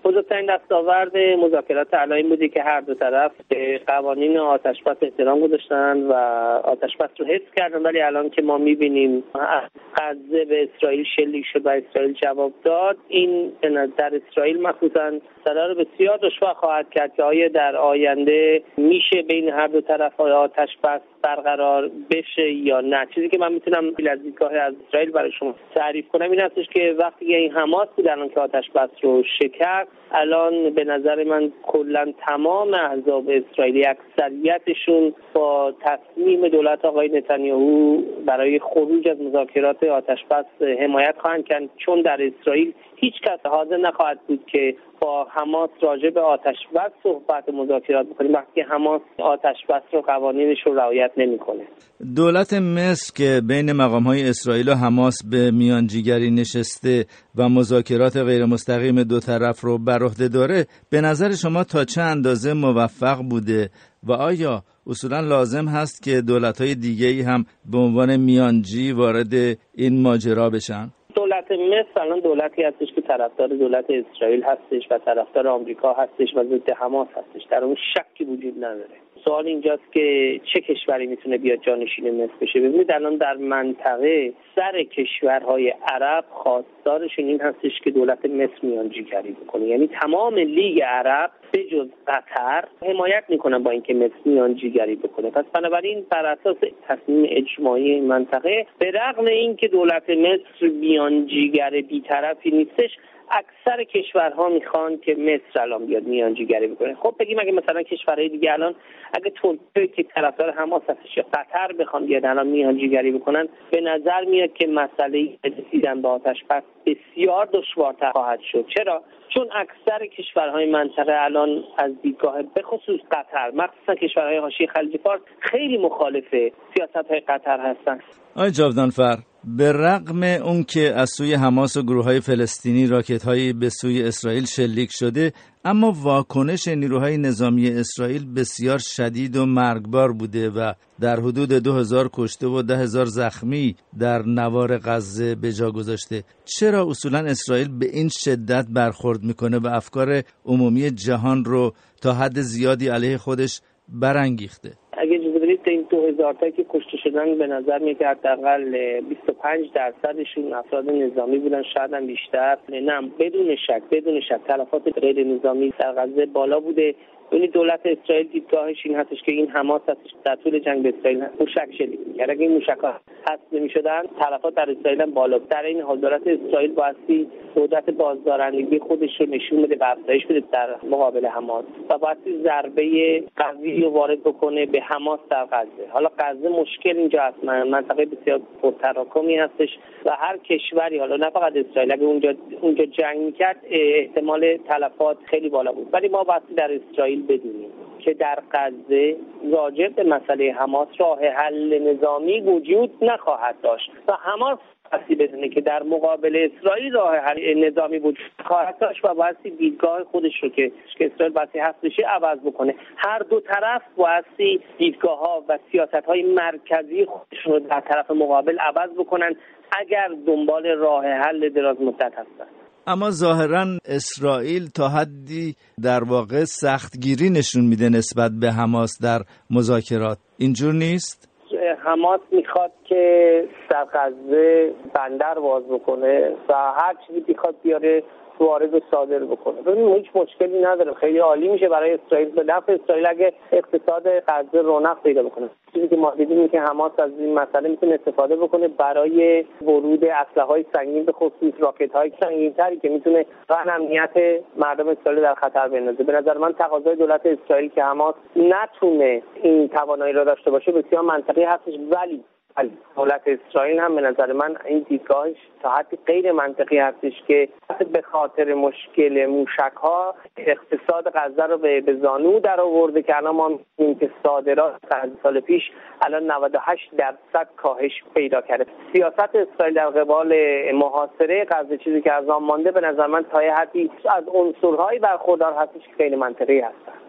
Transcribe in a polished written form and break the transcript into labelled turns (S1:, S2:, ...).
S1: بزرگترین دستاورد مذاکرات الان بودی که هر دو طرف قوانین آتش‌بس احترام گذاشتن و آتش‌بس رو حفظ کردن، ولی الان که ما می‌بینیم غزه به اسرائیل شلیک شد و اسرائیل جواب داد، این در اسرائیل مخصوصاً مسئله رو بسیار دشوار خواهد کرد که آیا در آینده میشه بین هر دو طرف آتش‌بس برقرار بشه یا نه. چیزی که من میتونم از دیدگاه از اسرائیل برای شما تعریف کنم این هستش که وقتی این حماس بود الان که آتش‌بس رو شکست، الان به نظر من کلا تمام احزاب اسرائیلی اکثریتشون با تصمیم دولت آقای نتانیاهو برای خروج از مذاکرات آتش‌بس حمایت خواهند کرد، چون در اسرائیل هیچ کس حاضر نخواهد بود که با حماس راجع به آتش‌بس صحبت مذاکرات بکنیم وقتی حماس آتش‌بس رو قوانینش رو رعایت نمی‌کنه.
S2: دولت مصر که بین مقام‌های اسرائیل و حماس به میانجیگری نشسته و مذاکرات غیر مستقیم دو طرف رو بر عهده داره، به نظر شما تا چه اندازه موفق بوده و آیا اصولاً لازم هست که دولت‌های دیگه‌ای هم به عنوان میانجی وارد این ماجرا بشن؟
S1: دولت مصر الان دولتی هستش که طرفدار دولت اسرائیل هستش و طرفدار آمریکا هستش و ضد حماس هستش، در اون شکی وجود نداره. سوال اینجاست که چه کشوری میتونه بیاد جانشین مصر بشه. ببینید الان در منطقه سر کشورهای عرب خواستارشون این هستش که دولت مصر میانجیگری بکنه، یعنی تمام لیگ عرب به جز قطر حمایت میکنن با اینکه مصر میانجیگری بکنه. پس بنابراین بر اساس تصمیم اجماعی منطقه، به رغم اینکه دولت مصر میانجیگر بی‌طرفی نیستش، اکثر کشورها میخوان که مصر الان بیاد میانجیگری بکنه. خب بگیم اگه مثلا کشورهای دیگه الان اگه ترکیه که طرفدار حماس هستش یا قطر بخوان بیاد الان میانجیگری بکنن، به نظر میاد که مسئله رسیدن به آتش‌بس بسیار دشوارتر خواهد شد. چرا؟ چون اکثر کشورهای منطقه الان از دیدگاه به خصوص قطر، مخصوصا کشورهای حاشیه خلیج فارس، خیلی مخالف سیاست‌های قطر هستن.
S2: آقای جاودانفر، به رغم اون که از سوی حماس و گروه‌های فلسطینی راکت‌هایی به سوی اسرائیل شلیک شده، اما واکنش نیروهای نظامی اسرائیل بسیار شدید و مرگبار بوده و در حدود 2000 کشته و 10,000 زخمی در نوار غزه به جا گذاشته. چرا اصولاً اسرائیل به این شدت برخورد میکنه و افکار عمومی جهان رو تا حد زیادی علیه خودش برانگیخته؟
S1: اگه اجازه بدید این 2000 تایی که کشته شدن به نظر میاد که حداقل 25% افراد نظامی بودن، شاید هم بیشتر. نه، بدون شک تلفات غیر نظامی در غزه بالا بوده. یعنی دولت اسرائیل دیدگاهش این هستش که این حماس هستش در طول جنگ به اسرائیل موشک شلیک می‌کرد. اگه این موشک‌ها حذف نمی‌شدن، تلفات در اسرائیل هم بالا بود. در این حال دولت اسرائیل بایستی قدرت بازدارندگی خودش رو نشون بده و افزایش بده در مقابل حماس و بایستی ضربه قوی رو وارد بکنه به حماس در غزه. حالا غزه مشکل اینجا هست، منطقه بسیار پرتراکمی هستش و هر کشوری، حالا نه فقط اسرائیل، اگه اونجا جنگ می‌کرد احتمال تلفات خیلی بالا بود. ولی ما بایستی در اسرائیل بدونیم که در غزه راجع به مسئله حماس راه حل نظامی وجود نخواهد داشت و حماس بایستی بدونه که در مقابل اسرائیل راه حل نظامی وجود خواهد داشت و بایستی دیدگاه خودش رو که اسرائیل بایستی حذف بشه عوض بکنه. هر دو طرف بایستی دیدگاه‌ها و سیاست‌های مرکزی خودشون رو در طرف مقابل عوض بکنن اگر دنبال راه حل دراز مدت هستن.
S2: اما ظاهراً اسرائیل تا حدی در واقع سختگیری نشون میده نسبت به حماس در مذاکرات. اینجور نیست؟
S1: حماس میخواد که در غزه بندر باز بکنه و هر چیزی بخواد بیاره وارد و صادر بکنه. ببین هیچ مشکلی نداره، خیلی عالی میشه برای اسرائیل، به نفع اسرائیل اگه اقتصاد غزه رونق پیدا بکنه. چیزی که ما دیدیم که حماس از این مسئله میتونه استفاده بکنه برای ورود اسلحه‌های سنگین، به خصوص راکت‌های سنگین‌تری که میتونه غن امنیت مردم اسرائیل در خطر بندازه. به نظر من تقاضای دولت اسرائیل که حماس نتونه این توانایی را داشته باشه بسیار منطقی هستش، ولی دولت اسرائیل هم به نظر من این دیدگاهش تا حدی غیر منطقی هستش که به خاطر مشکل موشک‌ها اقتصاد غزه رو به زانو در آورده که الان ما می‌بینیم که صادرات از سال پیش الان 98% کاهش پیدا کرده. سیاست اسرائیل در قبال محاصره غزه، چیزی که از آن مانده، به نظر من تا حدی از عنصرهایی برخوردار هستش که خیلی منطقی هستن.